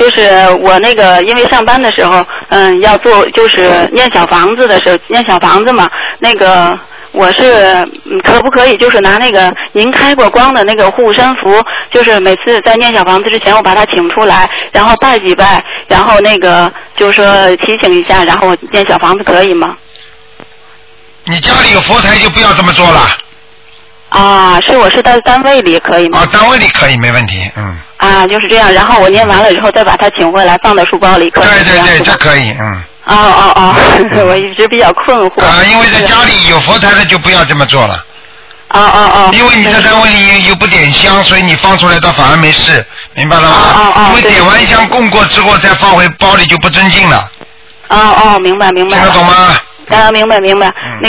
就是我那个因为上班的时候，要做就是念小房子的时候，念小房子嘛，那个我是可不可以就是拿那个您开过光的那个护身符，就是每次在念小房子之前我把它请出来，然后拜几拜，然后那个就是说提醒一下，然后念小房子可以吗？ 你家里有佛台就不要这么做了。 啊，我是在单位里可以吗？ 单位里可以没问题， 啊，就是这样，然后我念完了之后再把它请回来放在书包里，可以？ 对，这可以， 我一直比较困惑。 因为在家里有佛台的就不要这么做了。因为你在单位里又不点香，所以你放出来倒反而没事，明白了吗？因为点完香供过之后再放回包里就不尊敬了。 明白。 听得懂吗？ 明白。